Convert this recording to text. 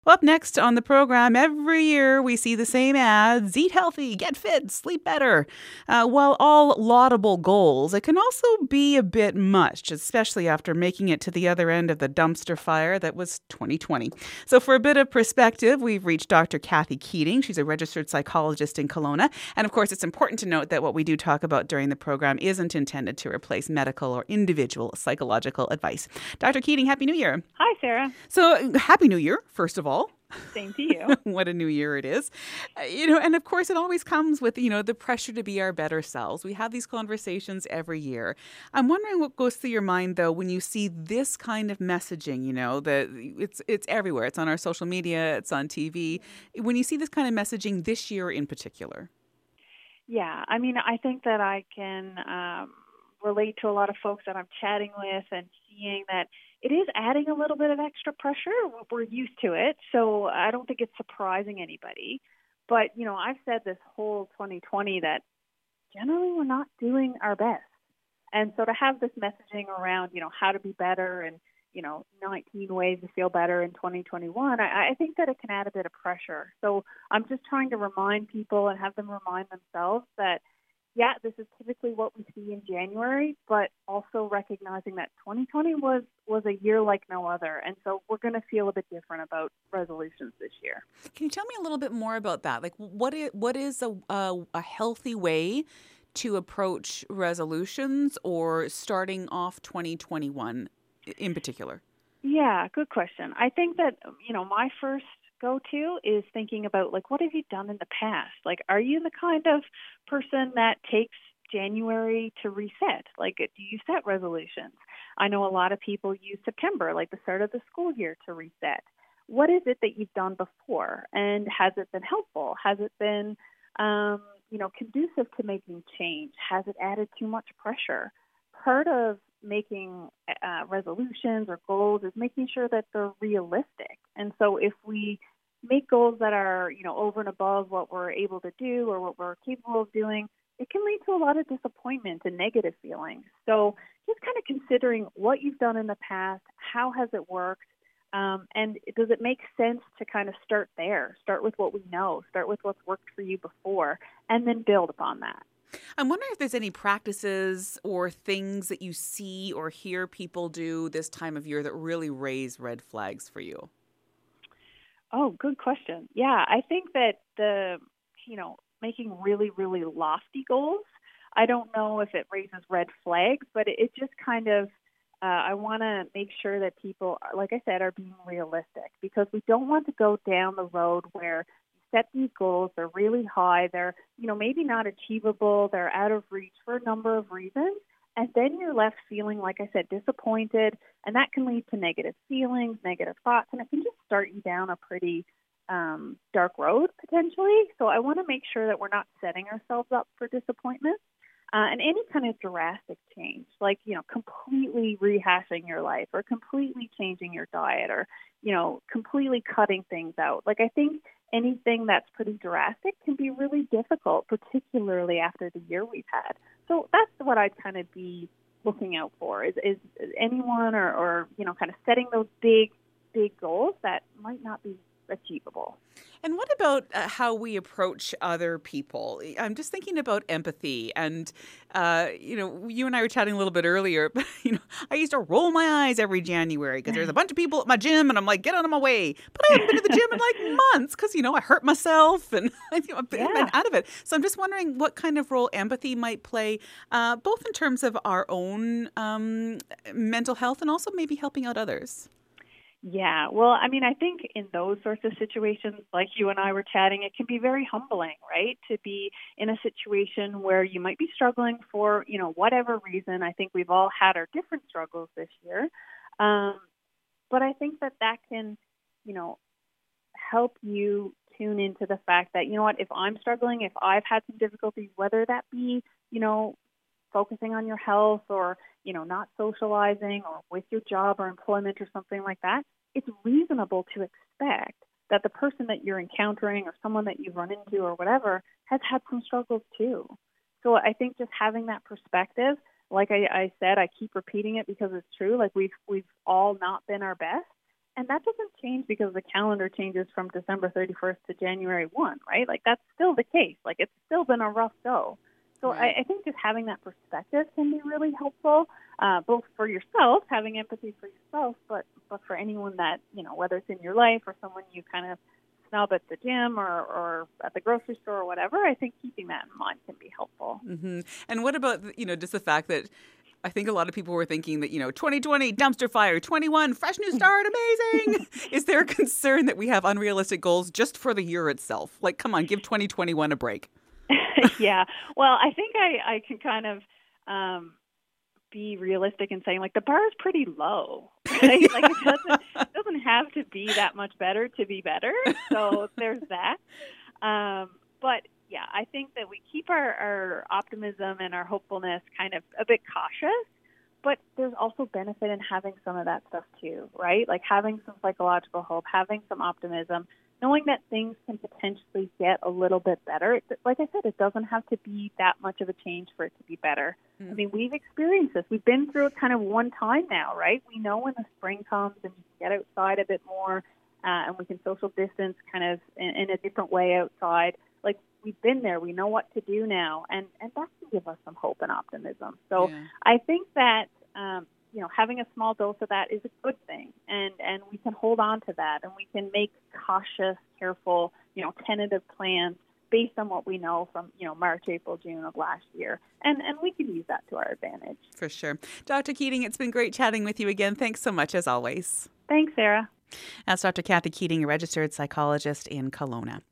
Well, up next on the program, every year we see the same ads: eat healthy, get fit, sleep better. While all laudable goals, it can also be a bit much, especially after making it to the other end of the dumpster fire that was 2020. So, for a bit of perspective, we've reached Dr. Kathy Keating. She's a registered psychologist in Kelowna. And of course, it's important to note that what we do talk about during the program isn't intended to replace medical or individual psychological advice. Dr. Keating, Happy New Year. Hi, Sarah. So, Happy New Year, first of all. Same to you. What a new year it is. And of course, it always comes with, the pressure to be our better selves. We have these conversations every year. I'm wondering what goes through your mind, though, when you see this kind of messaging, that it's everywhere. It's on our social media, it's on TV. When you see this kind of messaging this year in particular. Yeah, I think that I can relate to a lot of folks that I'm chatting with and seeing that it is adding a little bit of extra pressure. We're used to it, so I don't think it's surprising anybody. But, I've said this whole 2020 that generally we're not doing our best. And so to have this messaging around, how to be better and, 19 ways to feel better in 2021, I think that it can add a bit of pressure. So I'm just trying to remind people and have them remind themselves that, yeah, this is typically what we see in January, but also recognizing that 2020 was a year like no other. And so we're going to feel a bit different about resolutions this year. Can you tell me a little bit more about that? Like, what is a healthy way to approach resolutions or starting off 2021 in particular? Yeah, good question. I think that, my first go-to is thinking about, like, what have you done in the past? Like, are you the kind of person that takes January to reset? Like, do you set resolutions? I know a lot of people use September, like the start of the school year, to reset. What is it that you've done before? And has it been helpful? Has it been, conducive to making change? Has it added too much pressure? Part of making resolutions or goals is making sure that they're realistic. And so if we make goals that are, over and above what we're able to do or what we're capable of doing, it can lead to a lot of disappointment and negative feelings. So just kind of considering what you've done in the past, how has it worked, and does it make sense to kind of start there, start with what we know, start with what's worked for you before, and then build upon that. I'm wondering if there's any practices or things that you see or hear people do this time of year that really raise red flags for you. Oh, good question. Yeah, I think that making really, really lofty goals, I don't know if it raises red flags, but it just kind of, I want to make sure that people, like I said, are being realistic, because we don't want to go down the road where you set these goals, they're really high, they're, maybe not achievable, they're out of reach for a number of reasons. And then you're left feeling, like I said, disappointed, and that can lead to negative feelings, negative thoughts, and it can just start you down a pretty dark road potentially. So I want to make sure that we're not setting ourselves up for disappointment. And any kind of drastic change, like, completely rehashing your life or completely changing your diet or, completely cutting things out. Like, I think anything that's pretty drastic can be really difficult, particularly after the year we've had. So that's what I'd kind of be looking out for is anyone or, kind of setting those big, big goals that might not be achievable. And what about how we approach other people? I'm just thinking about empathy. And, you and I were chatting a little bit earlier, but, I used to roll my eyes every January because there's a bunch of people at my gym and I'm like, get out of my way. But I haven't been to the gym in like months because, I hurt myself and I've been Yeah. out of it. So I'm just wondering what kind of role empathy might play, both in terms of our own mental health and also maybe helping out others. Yeah, well, I think in those sorts of situations, like you and I were chatting, it can be very humbling, right? To be in a situation where you might be struggling for, whatever reason. I think we've all had our different struggles this year. Um, but I think that can, you know, help you tune into the fact that, if I'm struggling, if I've had some difficulties, whether that be, focusing on your health or, not socializing or with your job or employment or something like that, it's reasonable to expect that the person that you're encountering or someone that you've run into or whatever has had some struggles too. So I think just having that perspective, like I said, I keep repeating it because it's true. Like we've all not been our best. And that doesn't change because the calendar changes from December 31st to January 1, right? Like, that's still the case. Like, it's still been a rough go. So Right. I think just having that perspective can be really helpful, both for yourself, having empathy for yourself, but for anyone that, whether it's in your life or someone you kind of snub at the gym or at the grocery store or whatever, I think keeping that in mind can be helpful. And what about, just the fact that I think a lot of people were thinking that, 2020, dumpster fire, 21, fresh new start, amazing. Is there a concern that we have unrealistic goals just for the year itself? Like, come on, give 2021 a break. Yeah. Well, I think I can kind of be realistic in saying, like, the bar is pretty low, right? Like, it doesn't have to be that much better to be better. So there's that. But yeah, I think that we keep our optimism and our hopefulness kind of a bit cautious, but there's also benefit in having some of that stuff too, right? Like having some psychological hope, having some optimism, knowing that things can potentially get a little bit better. Like I said, it doesn't have to be that much of a change for it to be better. I mean, we've experienced this. We've been through it kind of one time now, right? We know when the spring comes and we can get outside a bit more and we can social distance kind of in a different way outside. Like, we've been there. We know what to do now. And that can give us some hope and optimism. So yeah. I think that, having a small dose of that is a good thing. And we can hold on to that. And we can make cautious, careful, tentative plans based on what we know from, March, April, June of last year. And we can use that to our advantage. For sure. Dr. Keating, it's been great chatting with you again. Thanks so much, as always. Thanks, Sarah. That's Dr. Kathy Keating, a registered psychologist in Kelowna.